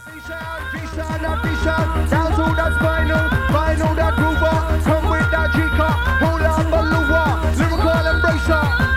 G-Sound, down to that vinyl that groover, come with that G-Cup, hula baloo, lyrical embracer.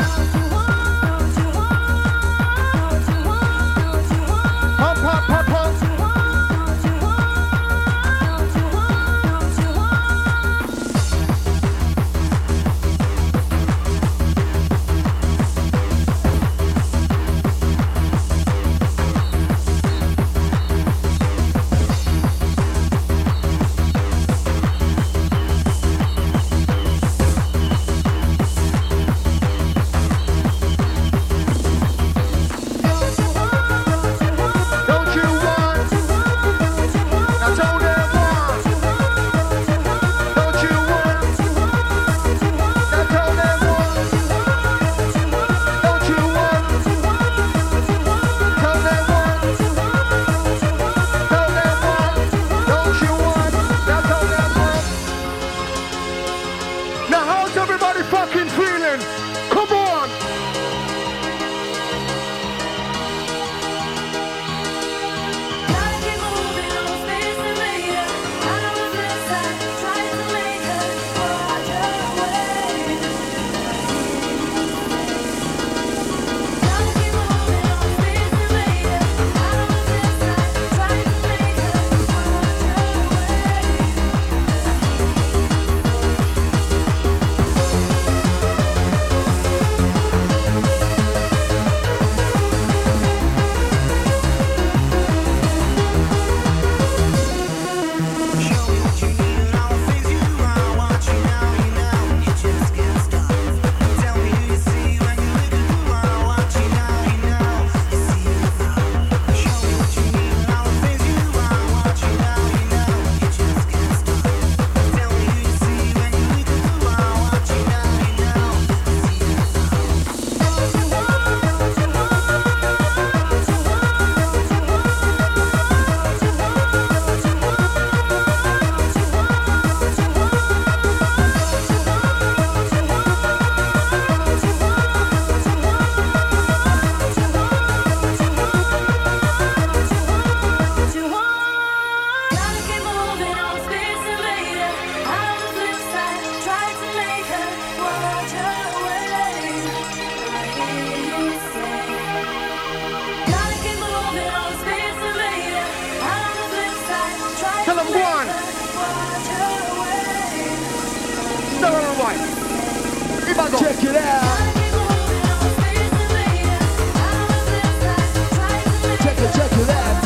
Check it out. Check it out.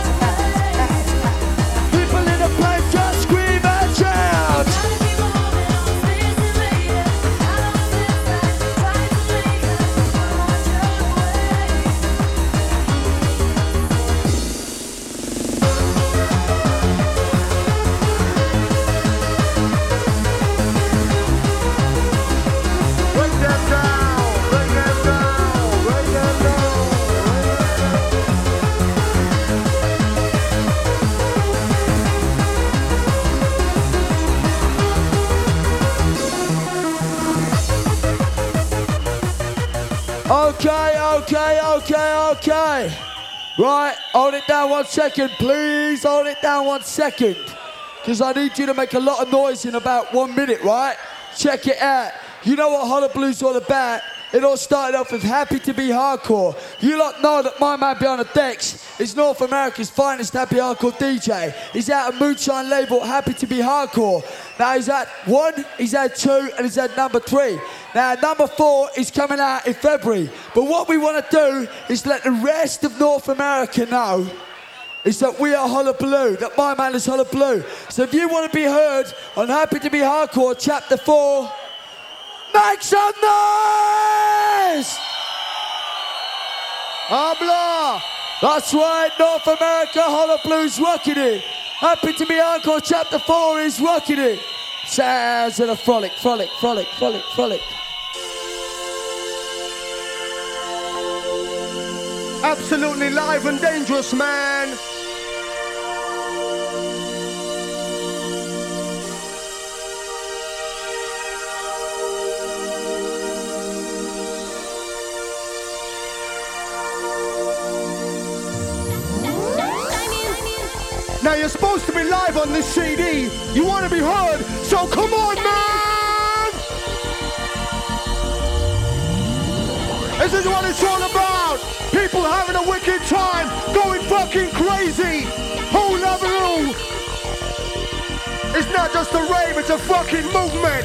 People in the place just scream and shout. Okay. Right, hold it down 1 second, please. Hold it down 1 second. Because I need you to make a lot of noise in about 1 minute, right? Check it out. You know what Hullablue's all about? It all started off with Happy to Be Hardcore. You lot know that my man behind the decks is North America's finest happy hardcore DJ. He's out of Moonshine label Happy to Be Hardcore. Now he's at 1, he's at 2, and he's at number 3. Now number 4 is coming out in February. But what we want to do is let the rest of North America know is that we are Hullabaloo, that my man is Hullabaloo. So if you want to be heard on Happy to Be Hardcore Chapter 4, make some noise! Habla! That's right, North America, Hullabaloo's rocking it. Happy to Be Hardcore Chapter 4 is rocking it. Sounds of a frolic. Absolutely live and dangerous, man. Now you're supposed to be live on this CD. You want to be heard, so come on, man! This is what it's all about. People having a wicked time, going fucking crazy. Whole other room. It's not just a rave, it's a fucking movement.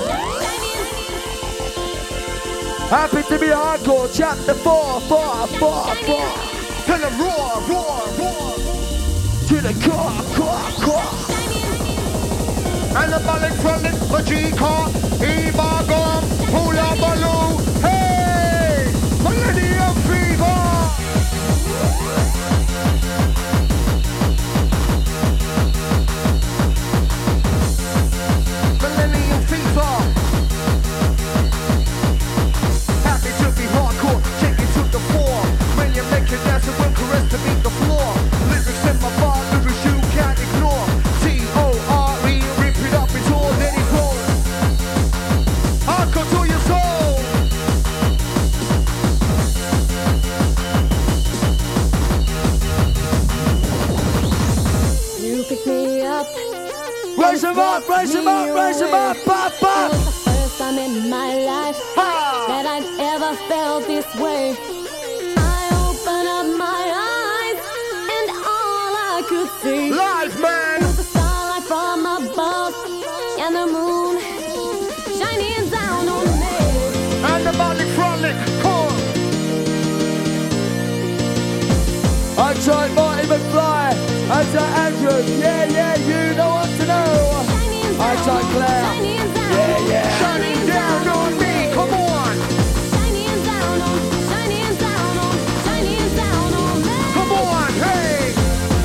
Happy to be hardcore, chapter 4. To the roar. To the core. Anabolic from it, the G-car, Eva Gum, Hula Baloo, hey! Millennium Fever! Millennium Fever! Happy to be hardcore, take it to the floor. When you make it dance, it will caress to beat the floor. Lyrics in my bar, lyrics you can't ignore. T-O-R-E, rip it up into all that it goes. Hardcore to your soul. You pick me up. Raise him up, pop. It was the first time in my life that I've ever felt this way. I opened up my eyes and all I could see Live, man! was the starlight from above and the moon shining down on me. Anabolic frolic, come. Outside Marty McFly, outside Andrew, yeah, you know what to know. Shining down, Outside Claire, shining down, yeah. Shining down on me, come on. shining down on, shining down on, shining down on me. Come on, hey!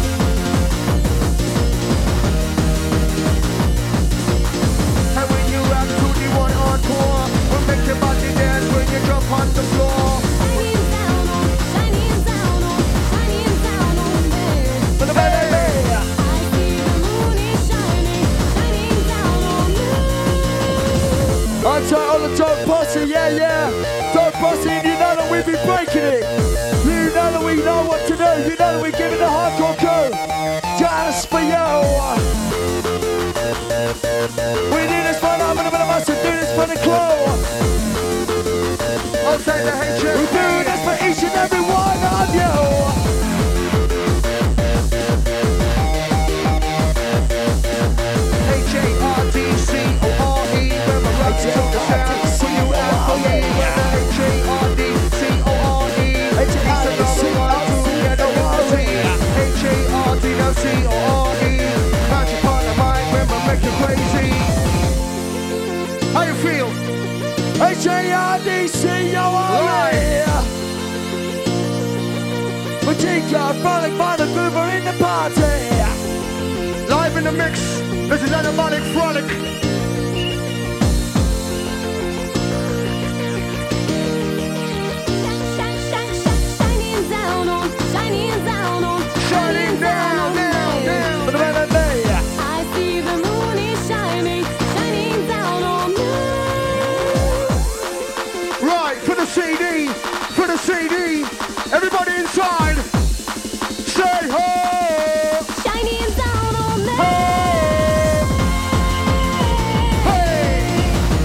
And when you rap to the one on tour, we'll make your body dance when you drop on the floor. Shining down on, shining down on, shining down on me. For the baby. I see the moon is shining, shining down on me. Outside all the Dope Posse, yeah. Dope Posse, and you know that we be breaking it. You know that we know what to do. You know that we giving the hardcore crew just for you. We do this for love and a bit of us to do this for the crew. I'll say the We do this for each and every one of you. H-A-R-D-C-O-R-E, where my rap to the sound for you and for me. H-A-R-D-C-O-R-E, he's the number one to get a warranty. H-A-R-D-C-O-R-E, magic on the mind when I make you crazy. How you feel? H-A-R-D-C-O-R-E. Matika, frolic, fun and groover in the party. Live in the mix, this is Anabolic Frolic. Shining down on, shining down on, Shining down, down. For the baby. I see the moon is shining, shining down on me. Right, for the CD, everybody inside, say ho! Shining down on me. Hey!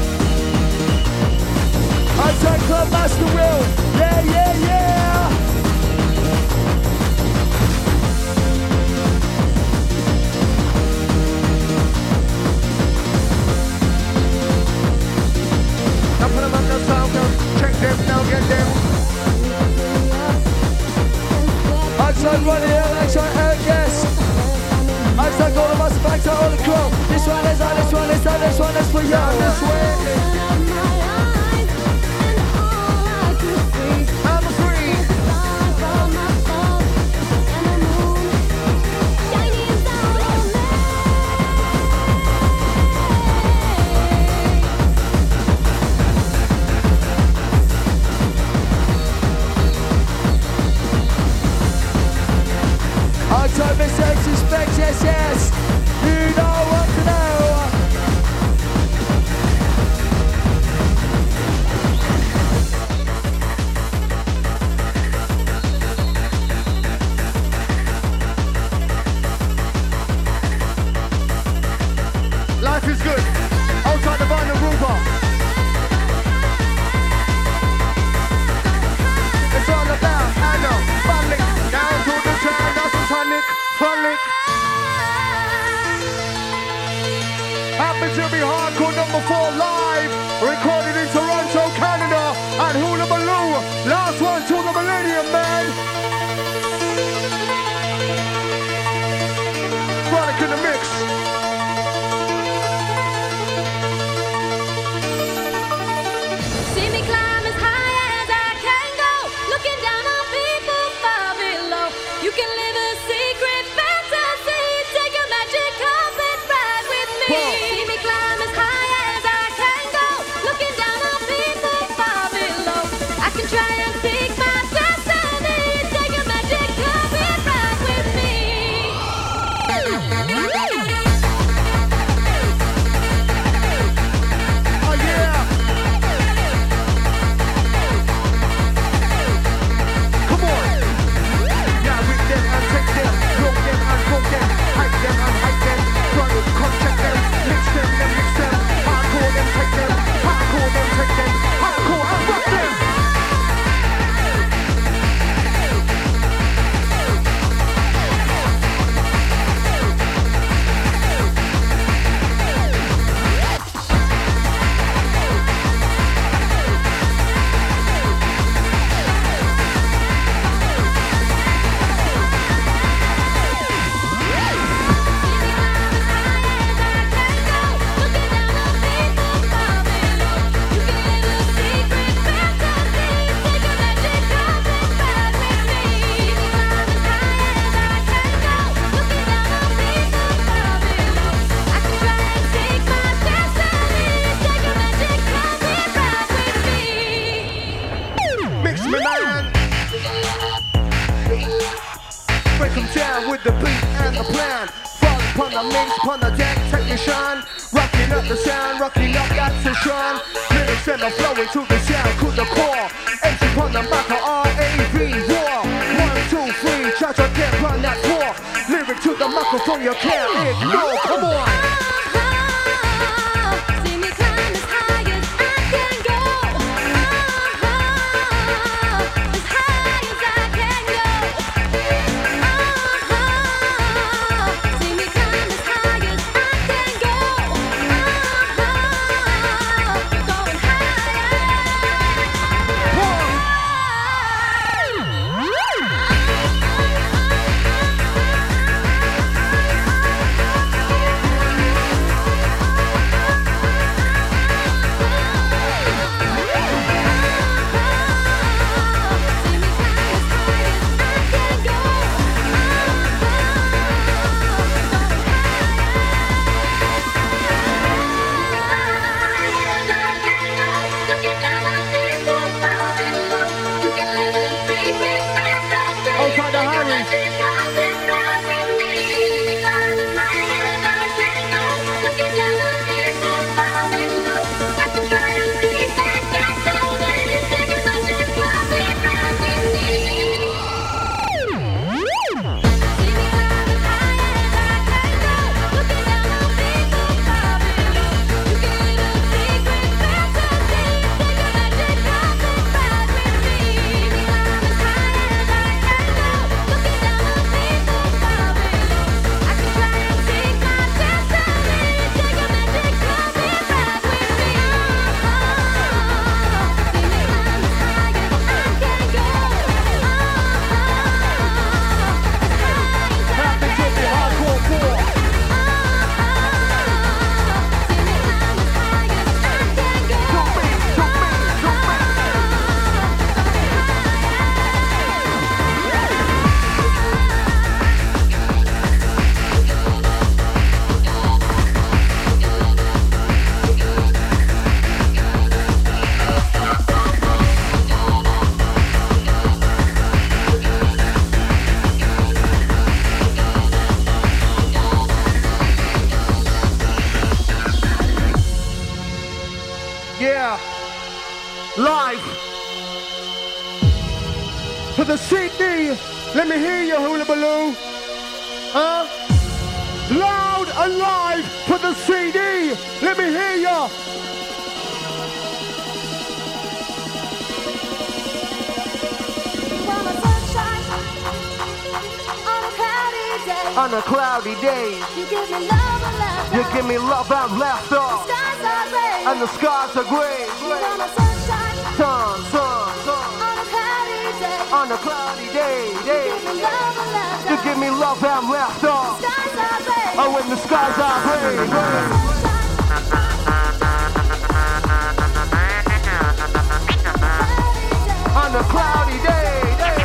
Outside Club Master Will, yeah. Now put them on the sound, check them, now get them. Outside Ronnie Hill, outside Eric Guest. Outside all of us, back to all the crew. This one is on, this one is on, this one is for you. This way, Open up my eyes and all I could see number 3. starlight from above and the moon shining down on me. Outside Mr. X Specs, yes. You know what to know. 4 live, recorded in Toronto, Canada, and Hula Baloo. Last one till the millennium, man. Chronic in the mix. See me climb as high as I can go, looking down on people far below. You can live a secret fantasy, take a magic carpet ride with me. See me climb as high as I can go, looking down on people far below. I can try and seek my destiny, take a magic carpet ride with me. Oh yeah. Come on. Yeah, with them and take them, roll them and roll them, hype them and hype them, product contract them, mix them and mix them, hardcore them, take them, hardcore them, take them, hardcore and rock them. Mix me, man. Break 'em down with the beat and the plan. Fall upon the mix, upon the deck, technician. Rocking up the sound, rocking up that session. Lyrics and the flowing to the sound, to the core. Empty upon the back of R-A-V, war. 1, 2, 3, try to get on that floor. Lyric to the microphone, you can't ignore. Come on. See me climb as high as I can go. As high as I can go. See me climb as high as I can go. Going Outside the Harry. Yeah, live for the CD. Let me hear you, Hula Baloo. Loud and live for the CD. Let me hear you. On a cloudy day, you give me love and laughter. You give me love and laughter. Skies and the skies are grey. Sun, sun, sun. On a cloudy day, you give me love and laughter. Oh, when the skies are grey, on a cloudy day.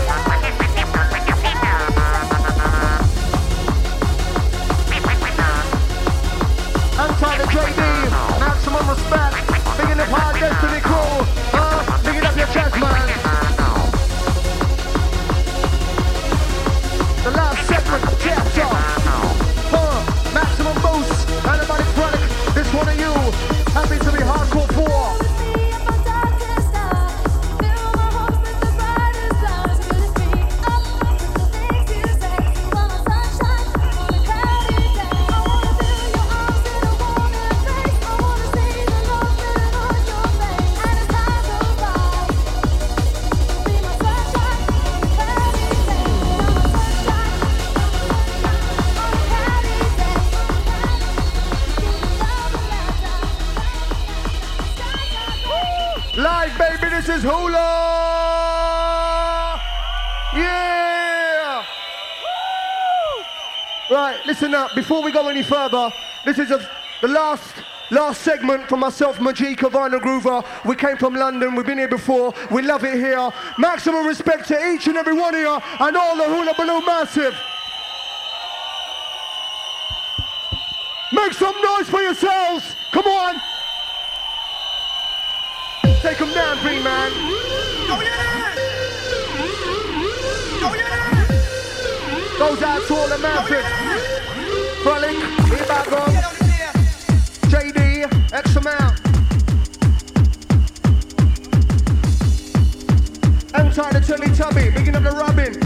Outside of JD, maximum respect. Bigging up our Destiny crew. Bigging up your chest, man. The last segment, chapter. Maximum boost, animatic chronic. This one of you, happy to be hardcore for. This is Hula! Yeah! Right, listen up. Before we go any further, this is the last segment from myself, Majika, Vinyl Groover. We came from London. We've been here before. We love it here. Maximum respect to each and every one of you and all the Hula Baloo Massive. Make some noise for yourselves. Come on. Take them down, Green Man. Oh yeah! Oh yeah! Goes out to all the Massive. Frolic, in background. JD, X amount. Inside the Teletubby, picking up the Robin.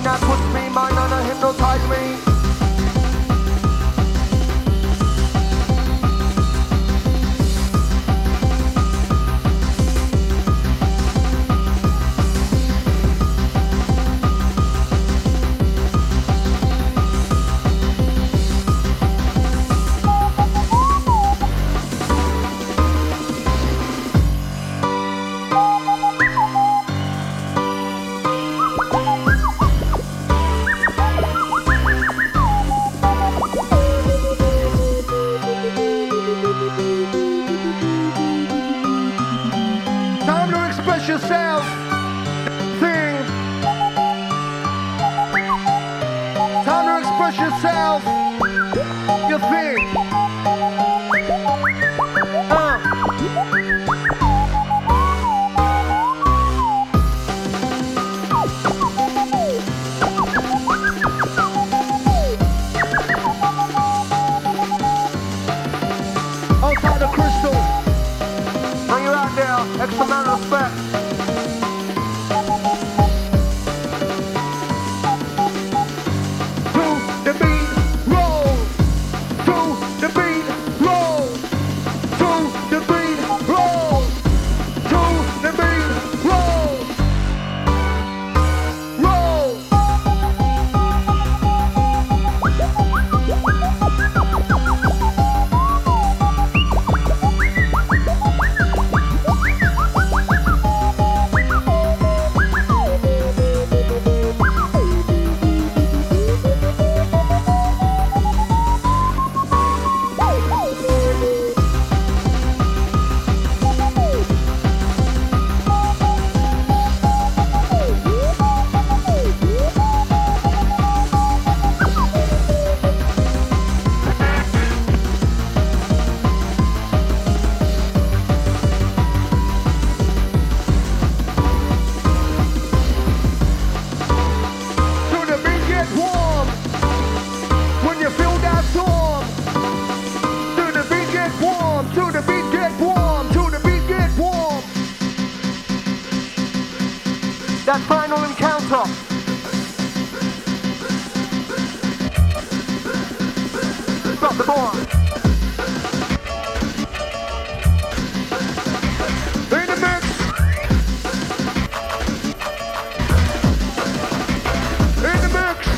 that puts me mind on a hypnotize me. Yourself, thing. Time to express yourself, your thing. Outside the crystal, when you're out there, extra amount of respect. That final encounter. Stop the bomb. In the mix. In the mix.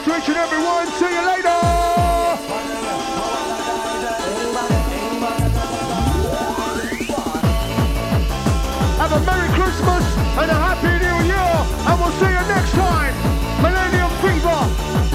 Christmas to each and everyone. See you later. Have a Merry Christmas and a Happy New Year, and we'll see you next time. Millennium Fever.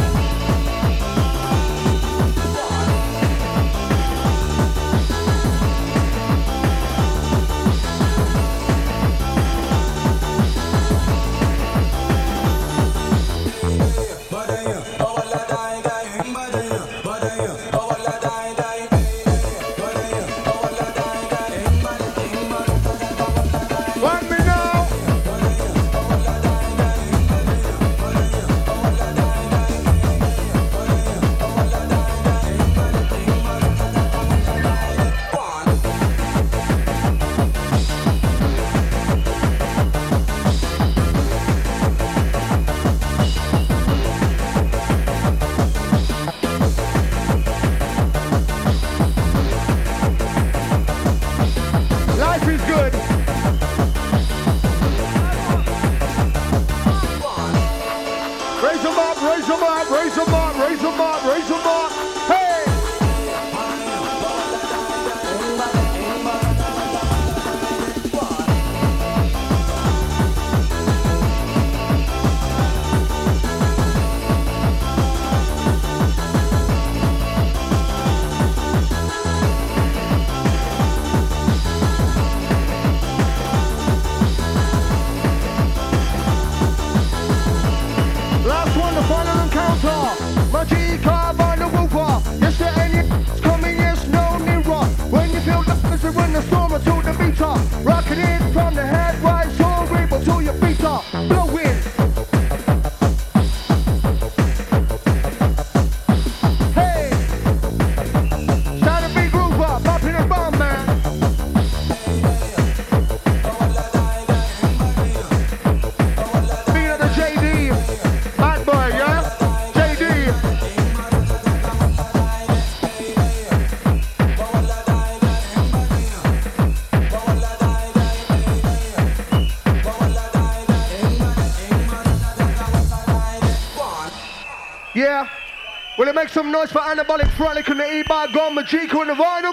Yeah? Will it make some noise for Anabolic Frolic and the E-Bar Gone, Majiko and the Vinyl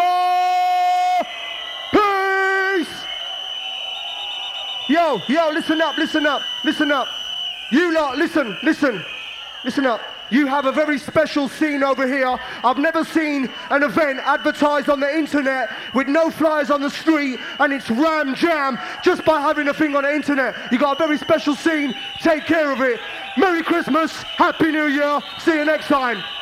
Groover? Peace! Yo, listen up, listen up, listen up. You lot, listen up. You have a very special scene over here. I've never seen an event advertised on the internet with no flyers on the street and it's ram jam just by having a thing on the internet. You got a very special scene. Take care of it. Merry Christmas, Happy New Year. See you next time.